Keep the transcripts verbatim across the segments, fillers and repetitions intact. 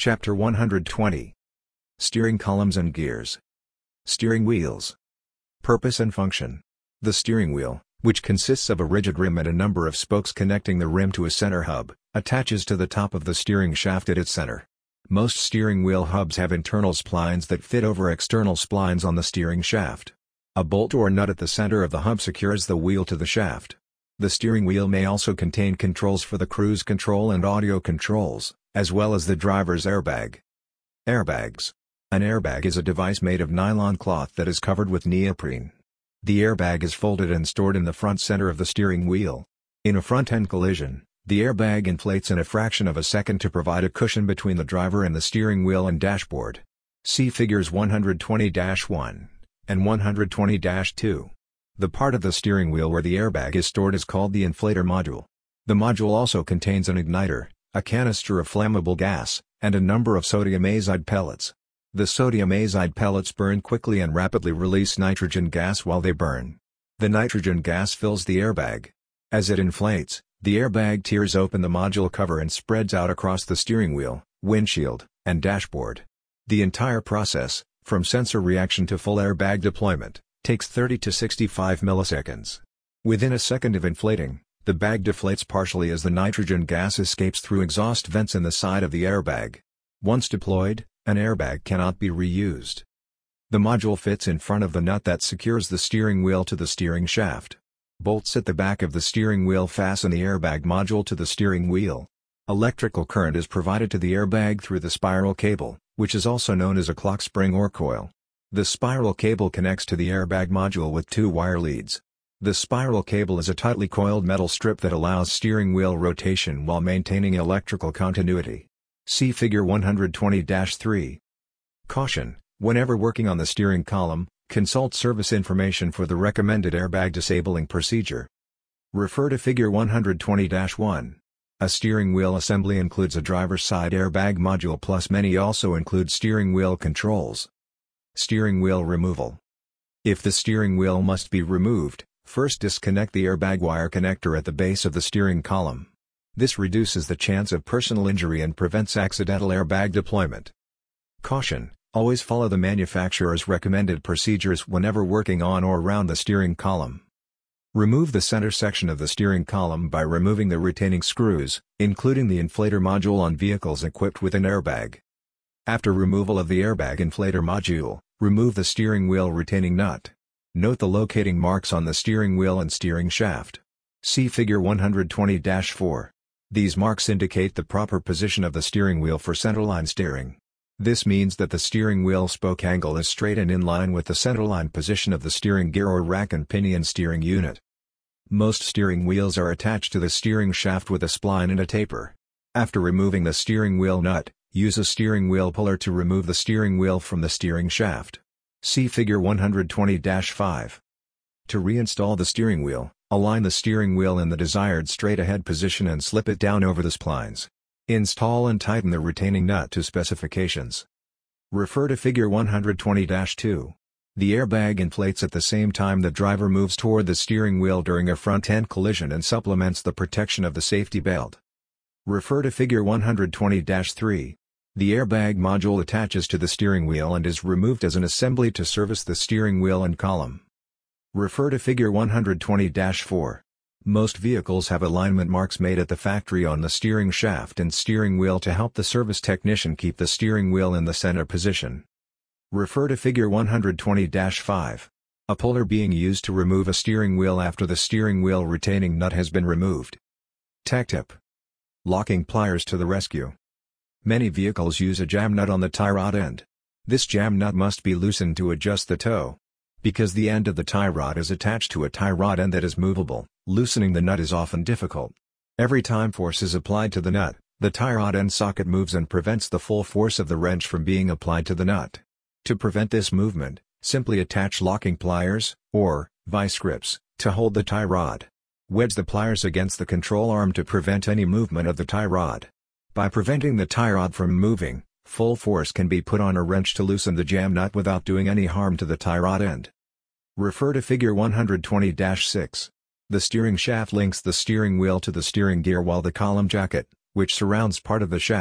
Chapter one hundred twenty. Steering columns and gears. Steering wheels. Purpose and function. The steering wheel, which consists of a rigid rim and a number of spokes connecting the rim to a center hub, attaches to the top of the steering shaft at its center. Most steering wheel hubs have internal splines that fit over external splines on the steering shaft. A bolt or nut at the center of the hub secures the wheel to the shaft. The steering wheel may also contain controls for the cruise control and audio controls, as well as the driver's airbag. Airbags. An airbag is a device made of nylon cloth that is covered with neoprene. The airbag is folded and stored in the front center of the steering wheel. In a front-end collision, the airbag inflates in a fraction of a second to provide a cushion between the driver and the steering wheel and dashboard. See Figures one hundred twenty dash one and one hundred twenty dash two. The part of the steering wheel where the airbag is stored is called the inflator module. The module also contains an igniter, a canister of flammable gas, and a number of sodium azide pellets. The sodium azide pellets burn quickly and rapidly release nitrogen gas while they burn. The nitrogen gas fills the airbag. As it inflates, the airbag tears open the module cover and spreads out across the steering wheel, windshield, and dashboard. The entire process, from sensor reaction to full airbag deployment, takes thirty to sixty-five milliseconds. Within a second of inflating, the bag deflates partially as the nitrogen gas escapes through exhaust vents in the side of the airbag. Once deployed, an airbag cannot be reused. The module fits in front of the nut that secures the steering wheel to the steering shaft. Bolts at the back of the steering wheel fasten the airbag module to the steering wheel. Electrical current is provided to the airbag through the spiral cable, which is also known as a clock spring or coil. The spiral cable connects to the airbag module with two wire leads. The spiral cable is a tightly coiled metal strip that allows steering wheel rotation while maintaining electrical continuity. See Figure one hundred twenty dash three. Caution: whenever working on the steering column, consult service information for the recommended airbag disabling procedure. Refer to Figure one hundred twenty dash one. A steering wheel assembly includes a driver's side airbag module, plus many also include steering wheel controls. Steering wheel removal. If the steering wheel must be removed, first disconnect the airbag wire connector at the base of the steering column. This reduces the chance of personal injury and prevents accidental airbag deployment. Caution: always follow the manufacturer's recommended procedures whenever working on or around the steering column. Remove the center section of the steering column by removing the retaining screws, including the inflator module on vehicles equipped with an airbag. After removal of the airbag inflator module, remove the steering wheel retaining nut. Note the locating marks on the steering wheel and steering shaft. See Figure one hundred twenty dash four. These marks indicate the proper position of the steering wheel for centerline steering. This means that the steering wheel spoke angle is straight and in line with the centerline position of the steering gear or rack and pinion steering unit. Most steering wheels are attached to the steering shaft with a spline and a taper. After removing the steering wheel nut, use a steering wheel puller to remove the steering wheel from the steering shaft. See Figure one hundred twenty dash five. To reinstall the steering wheel, align the steering wheel in the desired straight-ahead position and slip it down over the splines. Install and tighten the retaining nut to specifications. Refer to Figure one hundred twenty dash two. The airbag inflates at the same time the driver moves toward the steering wheel during a front-end collision and supplements the protection of the safety belt. Refer to Figure one hundred twenty dash three. The airbag module attaches to the steering wheel and is removed as an assembly to service the steering wheel and column. Refer to Figure one hundred twenty dash four. Most vehicles have alignment marks made at the factory on the steering shaft and steering wheel to help the service technician keep the steering wheel in the center position. Refer to Figure one hundred twenty dash five. A puller being used to remove a steering wheel after the steering wheel retaining nut has been removed. Tech tip: locking pliers to the rescue. Many vehicles use a jam nut on the tie rod end. This jam nut must be loosened to adjust the toe. Because the end of the tie rod is attached to a tie rod end that is movable, loosening the nut is often difficult. Every time force is applied to the nut, the tie rod end socket moves and prevents the full force of the wrench from being applied to the nut. To prevent this movement, simply attach locking pliers, or vice grips, to hold the tie rod. Wedge the pliers against the control arm to prevent any movement of the tie rod. By preventing the tie rod from moving, full force can be put on a wrench to loosen the jam nut without doing any harm to the tie rod end. Refer to Figure one hundred twenty dash six. The steering shaft links the steering wheel to the steering gear while the column jacket, which surrounds part of the shaft,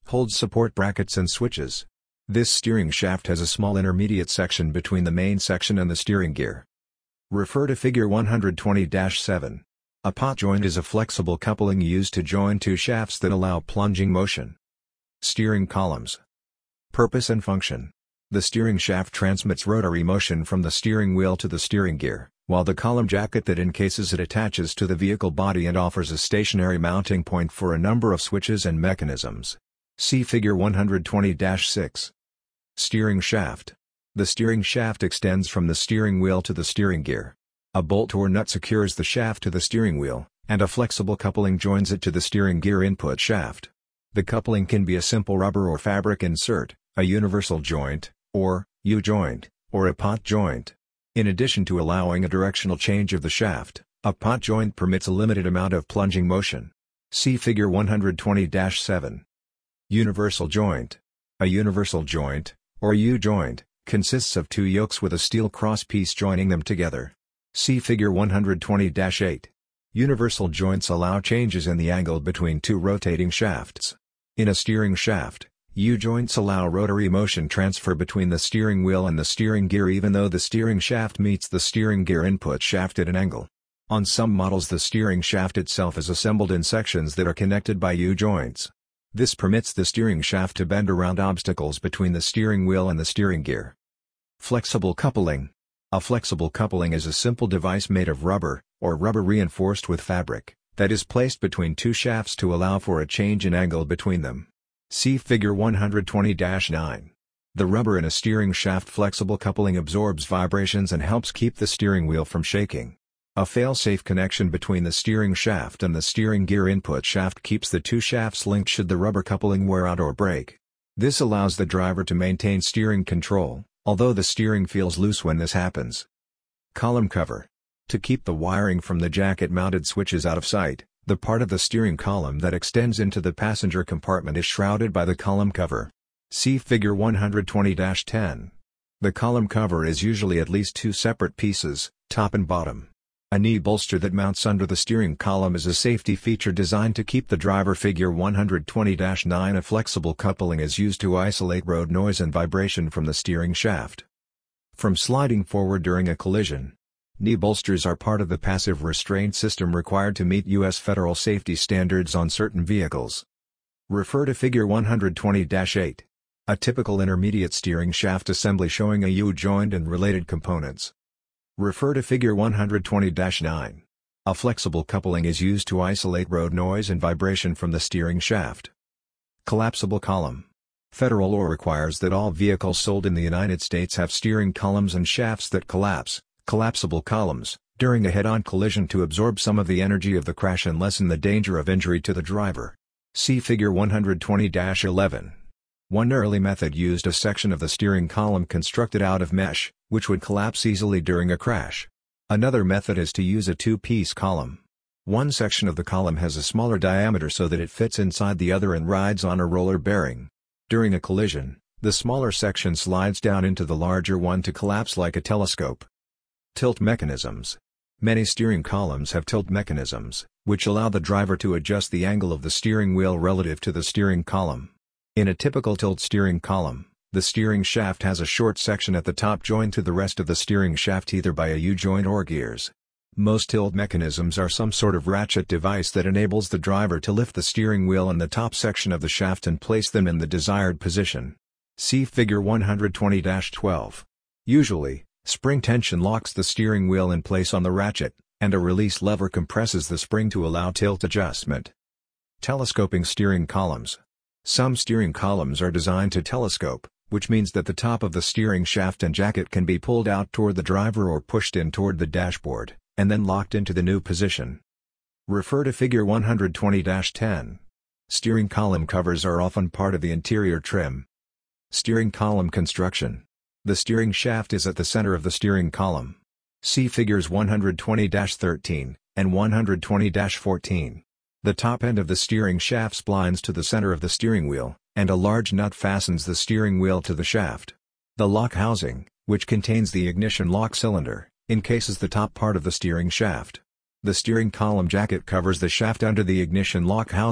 Holds support brackets and switches. This steering shaft has a small intermediate section between the main section and the steering gear. Refer to Figure one twenty dash seven. A pot joint is a flexible coupling used to join two shafts that allow plunging motion. Steering columns. Purpose and function. The steering shaft transmits rotary motion from the steering wheel to the steering gear, while the column jacket that encases it attaches to the vehicle body and offers a stationary mounting point for a number of switches and mechanisms. See Figure one twenty dash six. Steering shaft. The steering shaft extends from the steering wheel to the steering gear. A bolt or nut secures the shaft to the steering wheel, and a flexible coupling joins it to the steering gear input shaft. The coupling can be a simple rubber or fabric insert, a universal joint, or U-joint, or a pot joint. In addition to allowing a directional change of the shaft, a pot joint permits a limited amount of plunging motion. See Figure one twenty dash seven. Universal joint. A universal joint, or U-joint, consists of two yokes with a steel crosspiece joining them together. See Figure one twenty dash eight. Universal joints allow changes in the angle between two rotating shafts. In a steering shaft, U-joints allow rotary motion transfer between the steering wheel and the steering gear even though the steering shaft meets the steering gear input shaft at an angle. On some models the steering shaft itself is assembled in sections that are connected by U-joints. This permits the steering shaft to bend around obstacles between the steering wheel and the steering gear. Flexible coupling. A flexible coupling is a simple device made of rubber, or rubber reinforced with fabric, that is placed between two shafts to allow for a change in angle between them. See Figure one twenty dash nine. The rubber in a steering shaft flexible coupling absorbs vibrations and helps keep the steering wheel from shaking. A fail-safe connection between the steering shaft and the steering gear input shaft keeps the two shafts linked should the rubber coupling wear out or break. This allows the driver to maintain steering control, although the steering feels loose when this happens. Column cover. To keep the wiring from the jacket-mounted switches out of sight, the part of the steering column that extends into the passenger compartment is shrouded by the column cover. See Figure one twenty dash ten. The column cover is usually at least two separate pieces, top and bottom. A knee bolster that mounts under the steering column is a safety feature designed to keep the driver. Figure one twenty dash nine. A flexible coupling is used to isolate road noise and vibration from the steering shaft. From sliding forward during a collision. Knee bolsters are part of the passive restraint system required to meet U S federal safety standards on certain vehicles. Refer to Figure one twenty dash eight. A typical intermediate steering shaft assembly showing a U-joint and related components. Refer to Figure one twenty dash nine. A flexible coupling is used to isolate road noise and vibration from the steering shaft. Collapsible column. Federal law requires that all vehicles sold in the United States have steering columns and shafts that collapse, collapsible columns, during a head-on collision to absorb some of the energy of the crash and lessen the danger of injury to the driver. See Figure one twenty dash eleven. One early method used a section of the steering column constructed out of mesh, which would collapse easily during a crash. Another method is to use a two-piece column. One section of the column has a smaller diameter so that it fits inside the other and rides on a roller bearing. During a collision, the smaller section slides down into the larger one to collapse like a telescope. Tilt mechanisms. Many steering columns have tilt mechanisms, which allow the driver to adjust the angle of the steering wheel relative to the steering column. In a typical tilt steering column, the steering shaft has a short section at the top joined to the rest of the steering shaft either by a U-joint or gears. Most tilt mechanisms are some sort of ratchet device that enables the driver to lift the steering wheel and the top section of the shaft and place them in the desired position. See Figure one twenty dash twelve. Usually, spring tension locks the steering wheel in place on the ratchet, and a release lever compresses the spring to allow tilt adjustment. Telescoping steering columns. Some steering columns are designed to telescope, which means that the top of the steering shaft and jacket can be pulled out toward the driver or pushed in toward the dashboard, and then locked into the new position. Refer to Figure one twenty dash ten. Steering column covers are often part of the interior trim. Steering column construction. The steering shaft is at the center of the steering column. See Figures one twenty dash thirteen and one twenty dash fourteen. The top end of the steering shaft splines to the center of the steering wheel, and a large nut fastens the steering wheel to the shaft. The lock housing, which contains the ignition lock cylinder, encases the top part of the steering shaft. The steering column jacket covers the shaft under the ignition lock housing,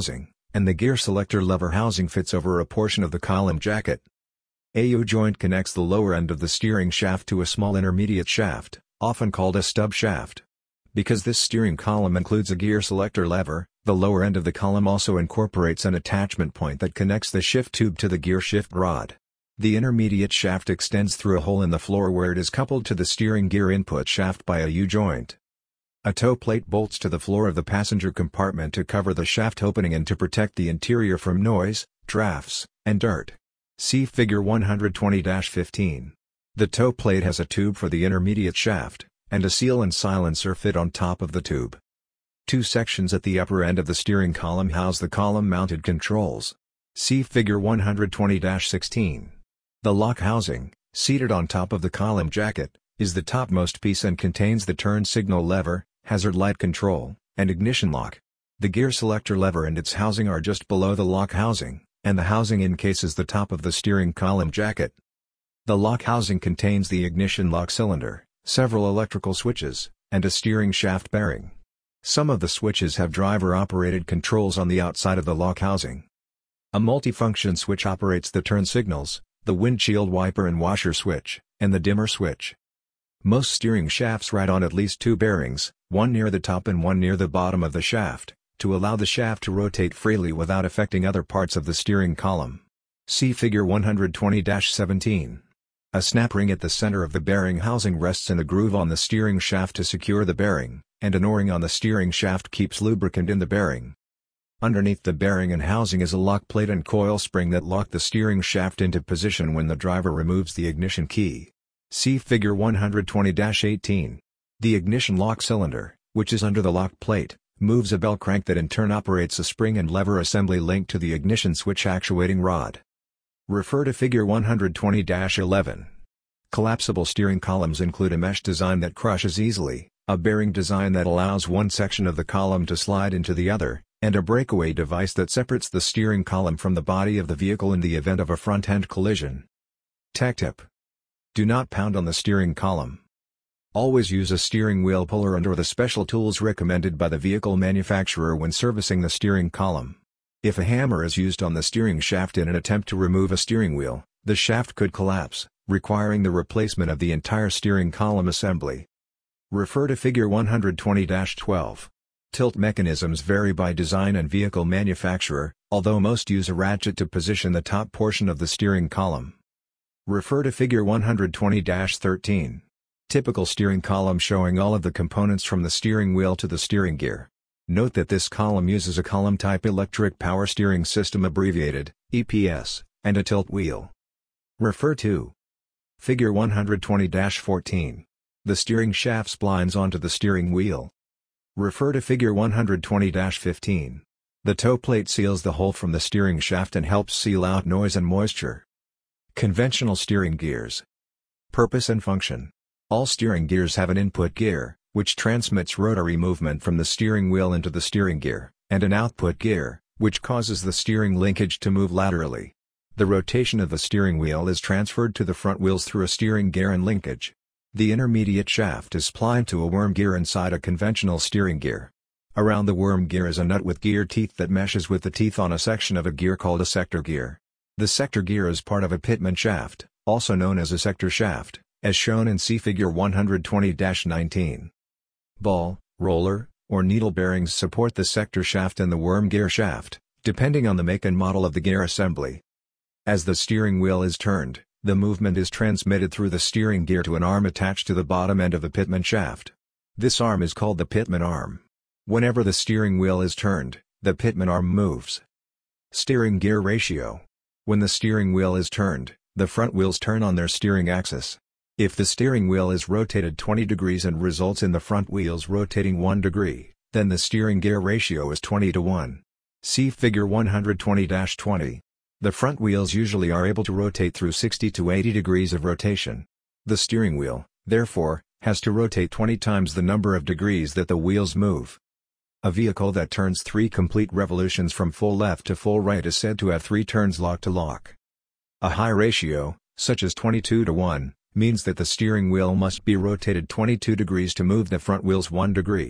and the gear selector lever housing fits over a portion of the column jacket. A U-joint connects the lower end of the steering shaft to a small intermediate shaft, often called a stub shaft. Because this steering column includes a gear selector lever, the lower end of the column also incorporates an attachment point that connects the shift tube to the gear shift rod. The intermediate shaft extends through a hole in the floor where it is coupled to the steering gear input shaft by a U-joint. A toe plate bolts to the floor of the passenger compartment to cover the shaft opening and to protect the interior from noise, drafts, and dirt. See Figure one twenty dash fifteen. The toe plate has a tube for the intermediate shaft, and a seal and silencer fit on top of the tube. Two sections at the upper end of the steering column house the column-mounted controls. See Figure one twenty dash sixteen. The lock housing, seated on top of the column jacket, is the topmost piece and contains the turn signal lever, hazard light control, and ignition lock. The gear selector lever and its housing are just below the lock housing, and the housing encases the top of the steering column jacket. The lock housing contains the ignition lock cylinder, several electrical switches, and a steering shaft bearing. Some of the switches have driver-operated controls on the outside of the lock housing. A multifunction switch operates the turn signals, the windshield wiper and washer switch, and the dimmer switch. Most steering shafts ride on at least two bearings, one near the top and one near the bottom of the shaft, to allow the shaft to rotate freely without affecting other parts of the steering column. See Figure one twenty dash seventeen. A snap ring at the center of the bearing housing rests in a groove on the steering shaft to secure the bearing, and an O-ring on the steering shaft keeps lubricant in the bearing. Underneath the bearing and housing is a lock plate and coil spring that lock the steering shaft into position when the driver removes the ignition key. See Figure one twenty dash eighteen. The ignition lock cylinder, which is under the lock plate, moves a bell crank that in turn operates a spring and lever assembly linked to the ignition switch actuating rod. Refer to Figure one twenty dash eleven. Collapsible steering columns include a mesh design that crushes easily, a bearing design that allows one section of the column to slide into the other, and a breakaway device that separates the steering column from the body of the vehicle in the event of a front-end collision. Tech tip: do not pound on the steering column. Always use a steering wheel puller and or the special tools recommended by the vehicle manufacturer when servicing the steering column. If a hammer is used on the steering shaft in an attempt to remove a steering wheel, the shaft could collapse, requiring the replacement of the entire steering column assembly. Refer to Figure one twenty dash twelve. Tilt mechanisms vary by design and vehicle manufacturer, although most use a ratchet to position the top portion of the steering column. Refer to Figure one twenty dash thirteen. Typical steering column showing all of the components from the steering wheel to the steering gear. Note that this column uses a column-type electric power steering system abbreviated, E P S, and a tilt wheel. Refer to Figure one twenty dash fourteen. The steering shaft splines onto the steering wheel. Refer to Figure one twenty dash fifteen. The toe plate seals the hole from the steering shaft and helps seal out noise and moisture. Conventional steering gears. Purpose and function. All steering gears have an input gear, which transmits rotary movement from the steering wheel into the steering gear, and an output gear, which causes the steering linkage to move laterally. The rotation of the steering wheel is transferred to the front wheels through a steering gear and linkage. The intermediate shaft is plied to a worm gear inside a conventional steering gear. Around the worm gear is a nut with gear teeth that meshes with the teeth on a section of a gear called a sector gear. The sector gear is part of a pitman shaft, also known as a sector shaft, as shown in See Figure one twenty dash nineteen. Ball, roller, or needle bearings support the sector shaft and the worm gear shaft, depending on the make and model of the gear assembly. As the steering wheel is turned, the movement is transmitted through the steering gear to an arm attached to the bottom end of the pitman shaft. This arm is called the pitman arm. Whenever the steering wheel is turned, the pitman arm moves. Steering gear ratio. When the steering wheel is turned, the front wheels turn on their steering axis. If the steering wheel is rotated twenty degrees and results in the front wheels rotating one degree, then the steering gear ratio is twenty to one. See Figure one twenty dash twenty. The front wheels usually are able to rotate through sixty to eighty degrees of rotation. The steering wheel, therefore, has to rotate twenty times the number of degrees that the wheels move. A vehicle that turns three complete revolutions from full left to full right is said to have three turns lock to lock. A high ratio, such as twenty-two to one, means that the steering wheel must be rotated twenty-two degrees to move the front wheels one degree.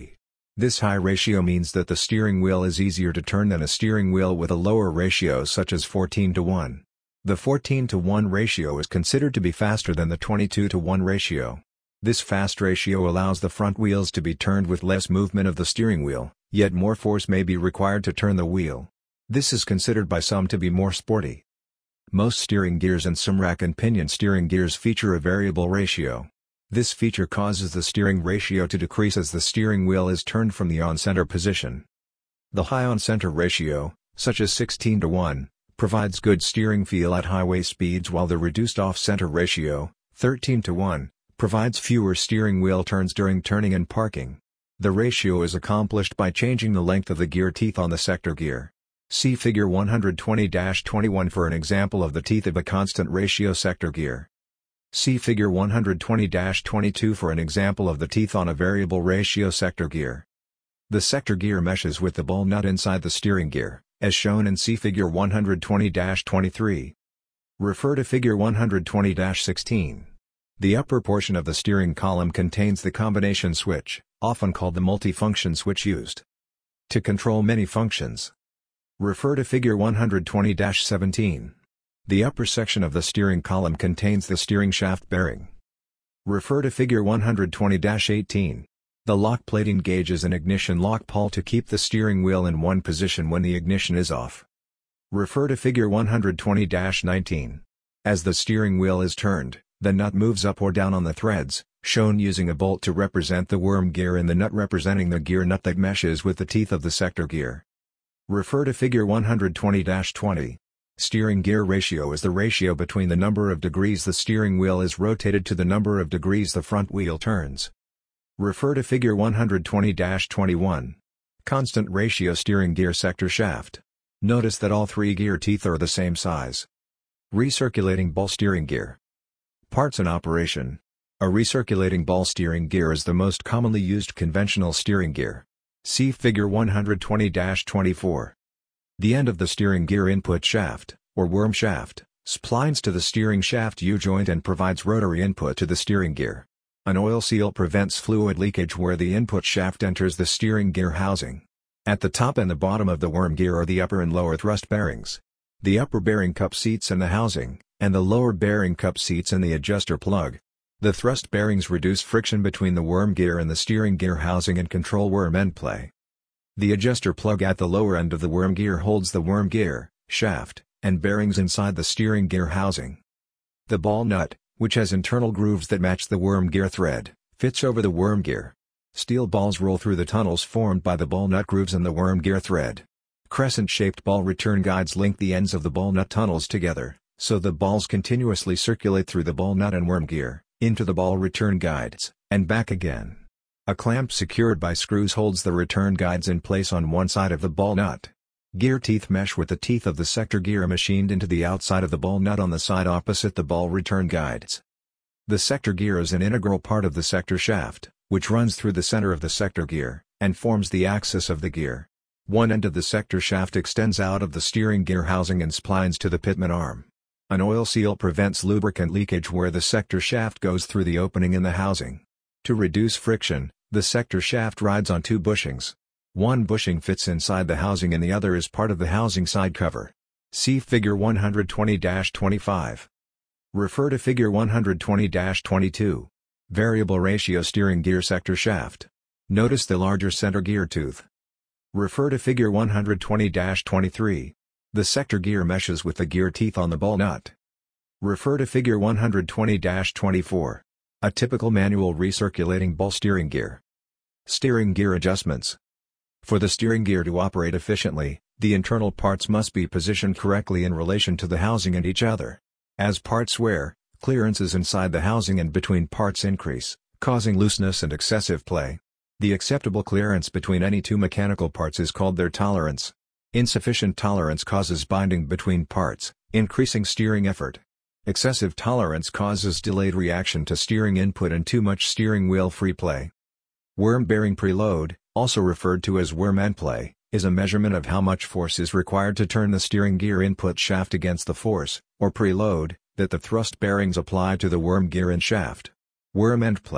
This high ratio means that the steering wheel is easier to turn than a steering wheel with a lower ratio such as fourteen to one. The fourteen to one ratio is considered to be faster than the twenty-two to one ratio. This fast ratio allows the front wheels to be turned with less movement of the steering wheel, yet more force may be required to turn the wheel. This is considered by some to be more sporty. Most steering gears and some rack and pinion steering gears feature a variable ratio. This feature causes the steering ratio to decrease as the steering wheel is turned from the on-center position. The high on-center ratio, such as sixteen to one, provides good steering feel at highway speeds, while the reduced off-center ratio, thirteen to one, provides fewer steering wheel turns during turning and parking. The ratio is accomplished by changing the length of the gear teeth on the sector gear. See Figure one twenty dash twenty-one for an example of the teeth of a constant ratio sector gear. See Figure one twenty dash twenty-two for an example of the teeth on a variable ratio sector gear. The sector gear meshes with the ball nut inside the steering gear, as shown in See Figure one twenty dash twenty-three. Refer to Figure one twenty dash sixteen. The upper portion of the steering column contains the combination switch, often called the multifunction switch, used to control many functions. Refer to Figure one twenty dash seventeen. The upper section of the steering column contains the steering shaft bearing. Refer to Figure one twenty dash eighteen. The lock plate engages an ignition lock pull to keep the steering wheel in one position when the ignition is off. Refer to Figure one twenty dash nineteen. As the steering wheel is turned, the nut moves up or down on the threads, shown using a bolt to represent the worm gear and the nut representing the gear nut that meshes with the teeth of the sector gear. Refer to Figure one twenty dash twenty. Steering gear ratio is the ratio between the number of degrees the steering wheel is rotated to the number of degrees the front wheel turns. Refer to Figure one twenty dash twenty-one. Constant ratio steering gear sector shaft. Notice that all three gear teeth are the same size. Recirculating ball steering gear. Parts and operation. A recirculating ball steering gear is the most commonly used conventional steering gear. See Figure one twenty dash twenty-four. The end of the steering gear input shaft, or worm shaft, splines to the steering shaft U-joint and provides rotary input to the steering gear. An oil seal prevents fluid leakage where the input shaft enters the steering gear housing. At the top and the bottom of the worm gear are the upper and lower thrust bearings. The upper bearing cup seats in the housing, and the lower bearing cup seats in the adjuster plug. The thrust bearings reduce friction between the worm gear and the steering gear housing and control worm end play. The adjuster plug at the lower end of the worm gear holds the worm gear, shaft, and bearings inside the steering gear housing. The ball nut, which has internal grooves that match the worm gear thread, fits over the worm gear. Steel balls roll through the tunnels formed by the ball nut grooves and the worm gear thread. Crescent-shaped ball return guides link the ends of the ball nut tunnels together, so the balls continuously circulate through the ball nut and worm gear, into the ball return guides, and back again. A clamp secured by screws holds the return guides in place on one side of the ball nut. Gear teeth mesh with the teeth of the sector gear machined into the outside of the ball nut on the side opposite the ball return guides. The sector gear is an integral part of the sector shaft, which runs through the center of the sector gear, and forms the axis of the gear. One end of the sector shaft extends out of the steering gear housing and splines to the pitman arm. An oil seal prevents lubricant leakage where the sector shaft goes through the opening in the housing. To reduce friction, the sector shaft rides on two bushings. One bushing fits inside the housing and the other is part of the housing side cover. See Figure one twenty dash twenty-five. Refer to Figure one twenty dash twenty-two. Variable ratio steering gear sector shaft. Notice the larger center gear tooth. Refer to Figure one twenty dash twenty-three. The sector gear meshes with the gear teeth on the ball nut. Refer to Figure one twenty dash twenty-four. A typical manual recirculating ball steering gear. Steering gear adjustments. For the steering gear to operate efficiently, the internal parts must be positioned correctly in relation to the housing and each other. As parts wear, clearances inside the housing and between parts increase, causing looseness and excessive play. The acceptable clearance between any two mechanical parts is called their tolerance. Insufficient tolerance causes binding between parts, increasing steering effort. Excessive tolerance causes delayed reaction to steering input and too much steering wheel free play. Worm bearing preload, also referred to as worm end play, is a measurement of how much force is required to turn the steering gear input shaft against the force, or preload, that the thrust bearings apply to the worm gear and shaft. Worm end play,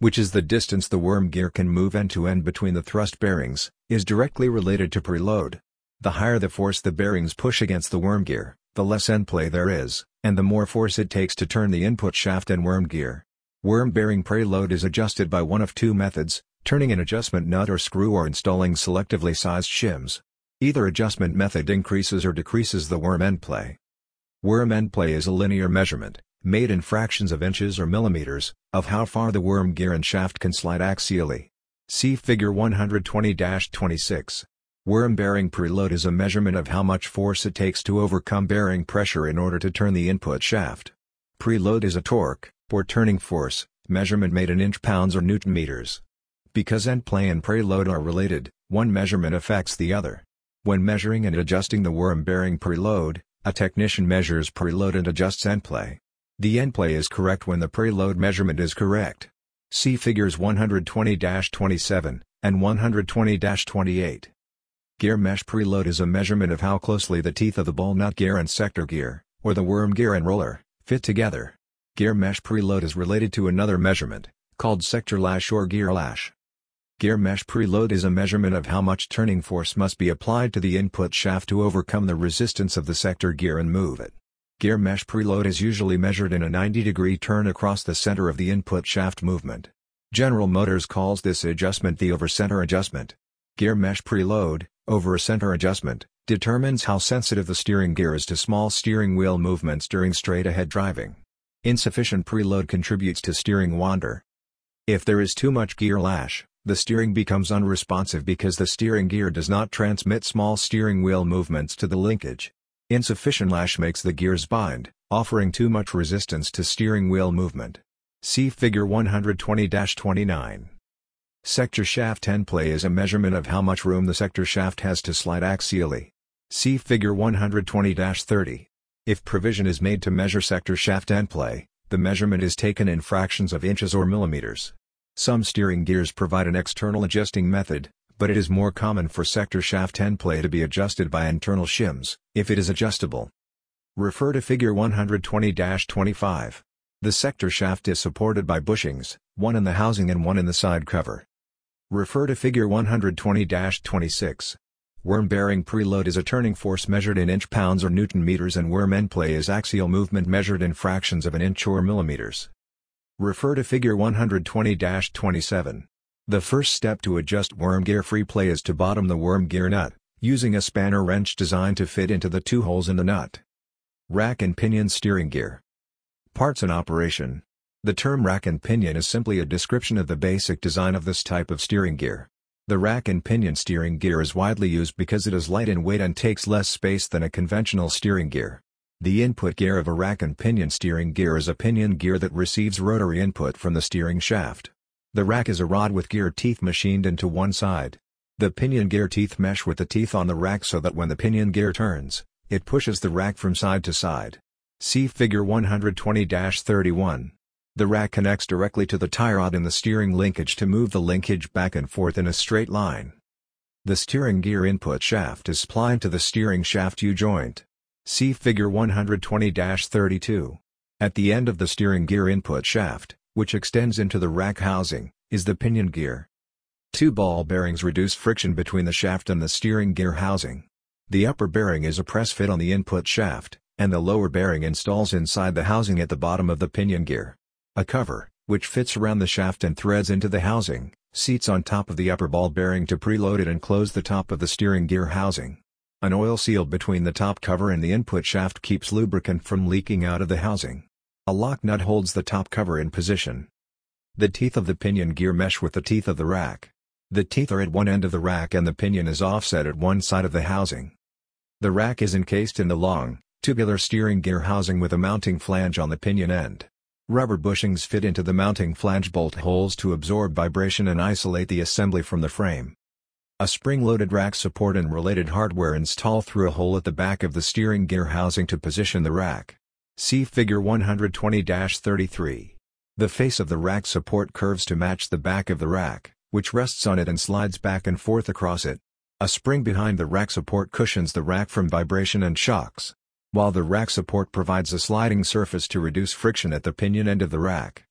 which is the distance the worm gear can move end to end between the thrust bearings, is directly related to preload. The higher the force the bearings push against the worm gear, the less end play there is, and the more force it takes to turn the input shaft and worm gear. Worm bearing preload is adjusted by one of two methods: turning an adjustment nut or screw or installing selectively sized shims. Either adjustment method increases or decreases the worm end play. Worm end play is a linear measurement, made in fractions of inches or millimeters, of how far the worm gear and shaft can slide axially. See Figure one twenty dash twenty-six. Worm bearing preload is a measurement of how much force it takes to overcome bearing pressure in order to turn the input shaft. Preload is a torque, or turning force, measurement made in inch-pounds or newton-meters. Because end play and preload are related, one measurement affects the other. When measuring and adjusting the worm bearing preload, a technician measures preload and adjusts end play. The end play is correct when the preload measurement is correct. See Figures one twenty dash twenty-seven and one twenty dash twenty-eight. Gear mesh preload is a measurement of how closely the teeth of the ball nut gear and sector gear, or the worm gear and roller, fit together. Gear mesh preload is related to another measurement, called sector lash or gear lash. Gear mesh preload is a measurement of how much turning force must be applied to the input shaft to overcome the resistance of the sector gear and move it. Gear mesh preload is usually measured in a ninety degree turn across the center of the input shaft movement. General Motors calls this adjustment the over-center adjustment. Gear mesh preload, over-center adjustment, determines how sensitive the steering gear is to small steering wheel movements during straight-ahead driving. Insufficient preload contributes to steering wander. If there is too much gear lash, the steering becomes unresponsive because the steering gear does not transmit small steering wheel movements to the linkage. Insufficient lash makes the gears bind, offering too much resistance to steering wheel movement. See Figure one twenty dash twenty-nine. Sector shaft end play is a measurement of how much room the sector shaft has to slide axially. See Figure one twenty dash thirty. If provision is made to measure sector shaft end play, the measurement is taken in fractions of inches or millimeters. Some steering gears provide an external adjusting method, but it is more common for sector shaft end play to be adjusted by internal shims, if it is adjustable. Refer to Figure one twenty dash twenty-five. The sector shaft is supported by bushings, one in the housing and one in the side cover. Refer to Figure one twenty dash twenty-six. Worm bearing preload is a turning force measured in inch-pounds or newton-meters, and worm end play is axial movement measured in fractions of an inch or millimeters. Refer to Figure one twenty dash twenty-seven. The first step to adjust worm gear free play is to bottom the worm gear nut, using a spanner wrench designed to fit into the two holes in the nut. Rack and pinion steering gear. Parts and operation. The term rack and pinion is simply a description of the basic design of this type of steering gear. The rack and pinion steering gear is widely used because it is light in weight and takes less space than a conventional steering gear. The input gear of a rack and pinion steering gear is a pinion gear that receives rotary input from the steering shaft. The rack is a rod with gear teeth machined into one side. The pinion gear teeth mesh with the teeth on the rack so that when the pinion gear turns, it pushes the rack from side to side. See Figure one twenty dash thirty-one. The rack connects directly to the tie rod in the steering linkage to move the linkage back and forth in a straight line. The steering gear input shaft is splined to the steering shaft U-joint. See Figure one twenty dash thirty-two. At the end of the steering gear input shaft, which extends into the rack housing, is the pinion gear. Two ball bearings reduce friction between the shaft and the steering gear housing. The upper bearing is a press fit on the input shaft, and the lower bearing installs inside the housing at the bottom of the pinion gear. A cover, which fits around the shaft and threads into the housing, seats on top of the upper ball bearing to preload it and close the top of the steering gear housing. An oil seal between the top cover and the input shaft keeps lubricant from leaking out of the housing. A lock nut holds the top cover in position. The teeth of the pinion gear mesh with the teeth of the rack. The teeth are at one end of the rack and the pinion is offset at one side of the housing. The rack is encased in the long, tubular steering gear housing with a mounting flange on the pinion end. Rubber bushings fit into the mounting flange bolt holes to absorb vibration and isolate the assembly from the frame. A spring-loaded rack support and related hardware install through a hole at the back of the steering gear housing to position the rack. See Figure one twenty dash thirty-three. The face of the rack support curves to match the back of the rack, which rests on it and slides back and forth across it. A spring behind the rack support cushions the rack from vibration and shocks. While the rack support provides a sliding surface to reduce friction at the pinion end of the rack,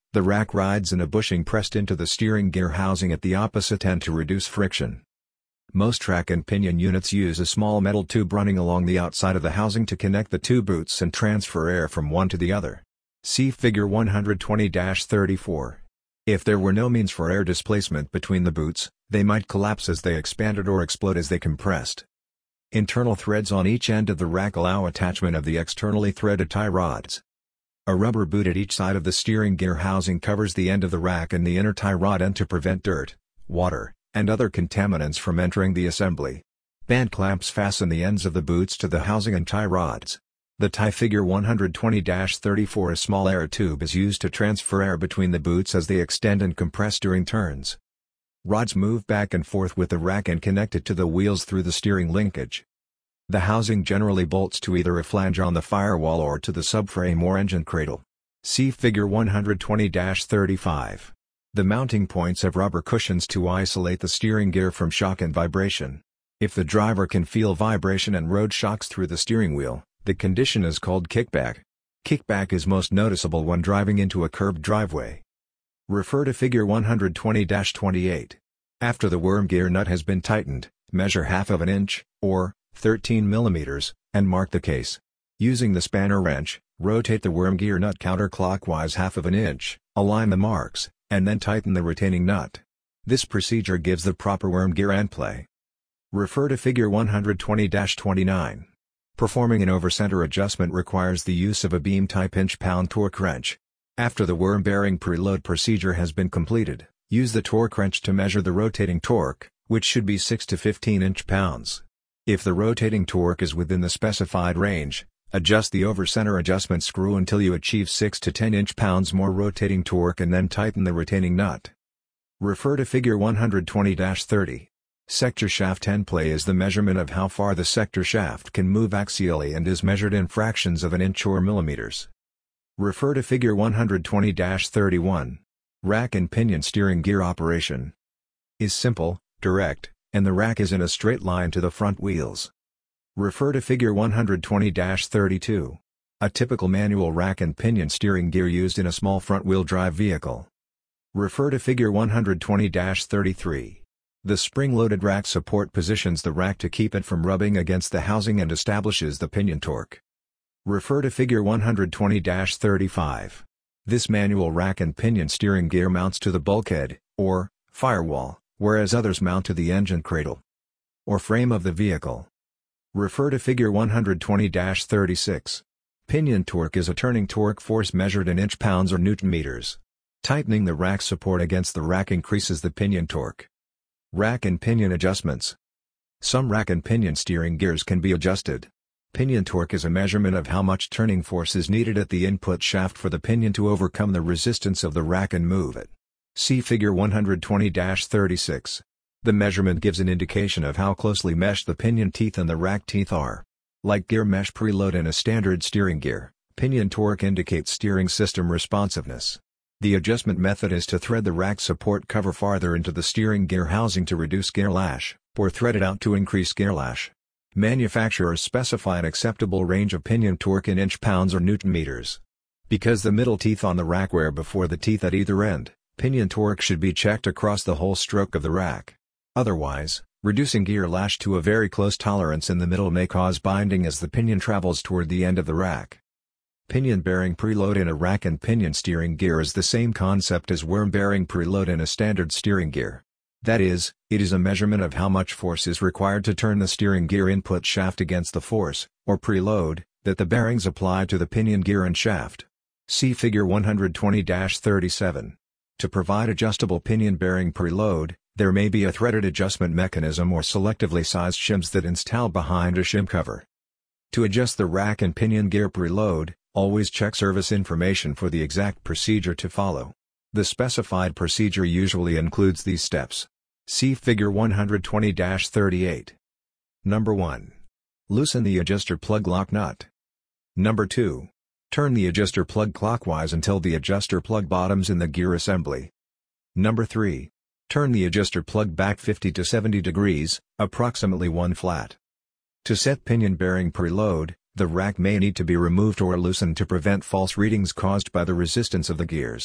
The rack rides in a bushing pressed into the steering gear housing at the opposite end to reduce friction. Most rack and pinion units use a small metal tube running along the outside of the housing to connect the two boots and transfer air from one to the other. See Figure one twenty dash thirty-four. If there were no means for air displacement between the boots, they might collapse as they expanded or explode as they compressed. Internal threads on each end of the rack allow attachment of the externally threaded tie rods. A rubber boot at each side of the steering gear housing covers the end of the rack and the inner tie rod end to prevent dirt, water, and other contaminants from entering the assembly. Band clamps fasten the ends of the boots to the housing and tie rods. The tie Figure one twenty dash thirty-four. A small air tube is used to transfer air between the boots as they extend and compress during turns. Rods move back and forth with the rack and connected to the wheels through the steering linkage. The housing generally bolts to either a flange on the firewall or to the subframe or engine cradle. See Figure one twenty dash thirty-five. The mounting points have rubber cushions to isolate the steering gear from shock and vibration. If the driver can feel vibration and road shocks through the steering wheel, the condition is called kickback. Kickback is most noticeable when driving into a curbed driveway. Refer to Figure one twenty dash twenty-eight. After the worm gear nut has been tightened, measure half of an inch, or thirteen millimeters, and mark the case. Using the spanner wrench, rotate the worm gear nut counterclockwise half of an inch, align the marks, and then tighten the retaining nut. This procedure gives the proper worm gear end play. Refer to Figure one twenty dash twenty-nine. Performing an over-center adjustment requires the use of a beam-type inch-pound torque wrench. After the worm bearing preload procedure has been completed, use the torque wrench to measure the rotating torque, which should be six to fifteen inch-pounds. If the rotating torque is within the specified range, adjust the over-center adjustment screw until you achieve six to ten inch-pounds more rotating torque and then tighten the retaining nut. Refer to Figure one twenty dash thirty. Sector shaft end play is the measurement of how far the sector shaft can move axially and is measured in fractions of an inch or millimeters. Refer to Figure one twenty dash thirty-one. Rack and pinion steering gear operation is simple, direct, and the rack is in a straight line to the front wheels. Refer to Figure one twenty dash thirty-two. A typical manual rack and pinion steering gear used in a small front-wheel drive vehicle. Refer to Figure one twenty dash thirty-three. The spring-loaded rack support positions the rack to keep it from rubbing against the housing and establishes the pinion torque. Refer to Figure one twenty dash thirty-five. This manual rack and pinion steering gear mounts to the bulkhead, or firewall, whereas others mount to the engine cradle or frame of the vehicle. Refer to Figure one twenty dash thirty-six. Pinion torque is a turning torque force measured in inch-pounds or newton-meters. Tightening the rack support against the rack increases the pinion torque. Rack and pinion adjustments. Some rack and pinion steering gears can be adjusted. Pinion torque is a measurement of how much turning force is needed at the input shaft for the pinion to overcome the resistance of the rack and move it. See Figure one twenty dash thirty-six. The measurement gives an indication of how closely meshed the pinion teeth and the rack teeth are. Like gear mesh preload in a standard steering gear, pinion torque indicates steering system responsiveness. The adjustment method is to thread the rack support cover farther into the steering gear housing to reduce gear lash, or thread it out to increase gear lash. Manufacturers specify an acceptable range of pinion torque in inch-pounds or newton-meters. Because the middle teeth on the rack wear before the teeth at either end, pinion torque should be checked across the whole stroke of the rack. Otherwise, reducing gear lash to a very close tolerance in the middle may cause binding as the pinion travels toward the end of the rack. Pinion bearing preload in a rack and pinion steering gear is the same concept as worm bearing preload in a standard steering gear. That is, it is a measurement of how much force is required to turn the steering gear input shaft against the force, or preload, that the bearings apply to the pinion gear and shaft. See Figure one twenty dash thirty-seven. To provide adjustable pinion bearing preload, there may be a threaded adjustment mechanism or selectively sized shims that install behind a shim cover. To adjust the rack and pinion gear preload, always check service information for the exact procedure to follow. The specified procedure usually includes these steps. See Figure one twenty dash thirty-eight. Number one. Loosen the adjuster plug lock nut. Number two. Turn the adjuster plug clockwise until the adjuster plug bottoms in the gear assembly. Number three. Turn the adjuster plug back fifty to seventy degrees, approximately one flat. To set pinion bearing preload, the rack may need to be removed or loosened to prevent false readings caused by the resistance of the gears.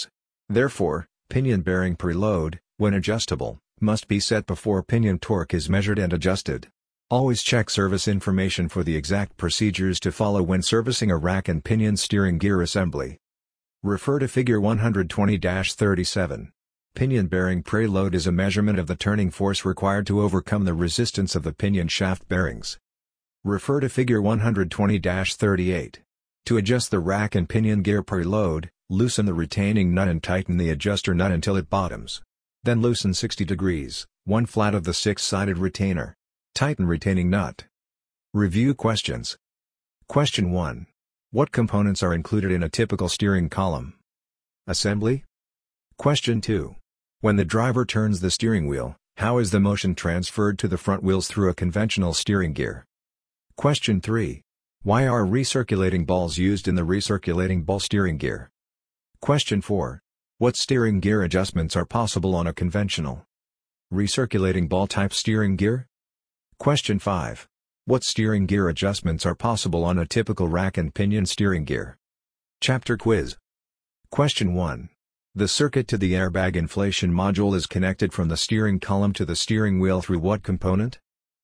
Therefore, pinion bearing preload, when adjustable, must be set before pinion torque is measured and adjusted. Always check service information for the exact procedures to follow when servicing a rack and pinion steering gear assembly. Refer to Figure one twenty dash thirty-seven. Pinion bearing preload is a measurement of the turning force required to overcome the resistance of the pinion shaft bearings. Refer to Figure one twenty dash thirty-eight. To adjust the rack and pinion gear preload, loosen the retaining nut and tighten the adjuster nut until it bottoms. Then loosen sixty degrees, one flat of the six-sided retainer. Tighten retaining nut. Review questions. Question one. What components are included in a typical steering column? Assembly? Question two. When the driver turns the steering wheel, how is the motion transferred to the front wheels through a conventional steering gear? Question three. Why are recirculating balls used in the recirculating ball steering gear? Question four. What steering gear adjustments are possible on a conventional recirculating ball type steering gear? Question five. What steering gear adjustments are possible on a typical rack and pinion steering gear? Chapter Quiz. Question one. The circuit to the airbag inflation module is connected from the steering column to the steering wheel through what component?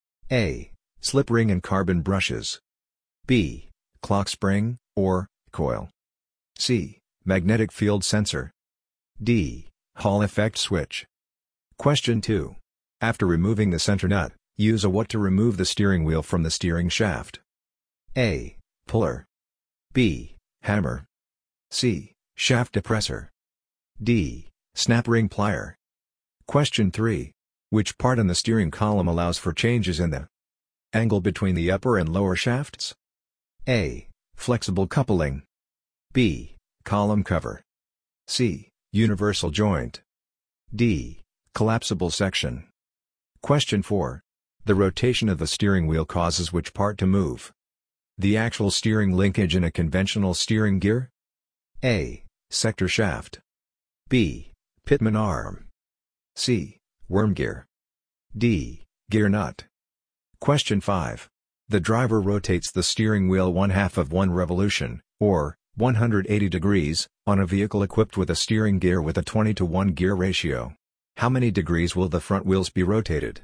A. Slip ring and carbon brushes. B. Clock spring, or coil. C. Magnetic field sensor. D. Hall effect switch. Question two. After removing the center nut, use a what to remove the steering wheel from the steering shaft? A. Puller. B. Hammer. C. Shaft depressor. D. Snap ring plier. Question three. Which part in the steering column allows for changes in the angle between the upper and lower shafts? A. Flexible coupling. B. Column cover. C. Universal joint. D. Collapsible section. Question four. The rotation of the steering wheel causes which part to move? The actual steering linkage in a conventional steering gear? A. Sector shaft. B. Pitman arm. C. Worm gear. D. Gear nut. Question five. The driver rotates the steering wheel one half of one revolution, or one hundred eighty degrees, on a vehicle equipped with a steering gear with a twenty to one gear ratio. How many degrees will the front wheels be rotated?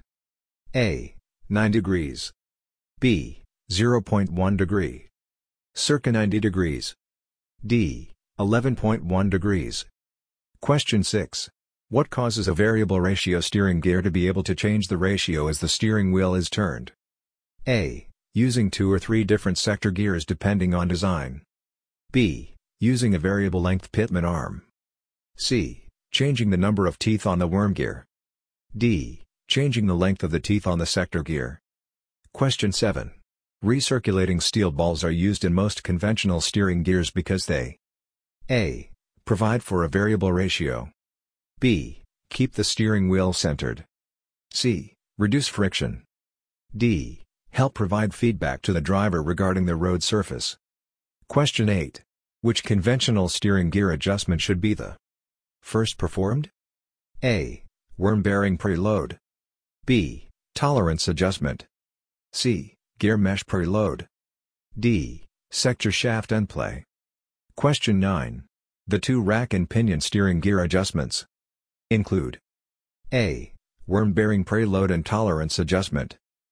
A. nine degrees. B. zero point one degree. Circa ninety degrees. D. eleven point one degrees. Question six. What causes a variable ratio steering gear to be able to change the ratio as the steering wheel is turned? A. Using two or three different sector gears depending on design. B. Using a variable length Pitman arm. C. Changing the number of teeth on the worm gear. D. Changing the length of the teeth on the sector gear. Question seven. Recirculating steel balls are used in most conventional steering gears because they A. Provide for a variable ratio. B. Keep the steering wheel centered. C. Reduce friction. D. Help provide feedback to the driver regarding the road surface. Question eight. Which conventional steering gear adjustment should be the first performed? A. Worm bearing preload. B. Tolerance adjustment. C. Gear mesh preload. D. Sector shaft endplay. Question nine. The two rack and pinion steering gear adjustments include A. Worm bearing preload and tolerance adjustment.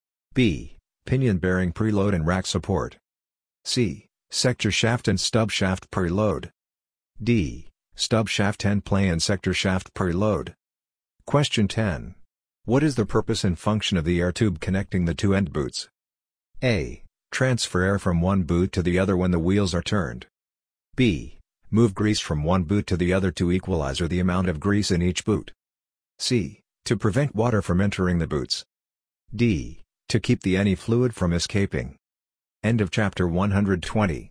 B. Pinion bearing preload and rack support. C. Sector shaft and stub shaft preload. D. Stub shaft endplay and sector shaft preload. Question ten. What is the purpose and function of the air tube connecting the two end boots? A. Transfer air from one boot to the other when the wheels are turned. B. Move grease from one boot to the other to equalize the amount of grease in each boot. C. To prevent water from entering the boots. D. To keep the any fluid from escaping. End of chapter one hundred twenty.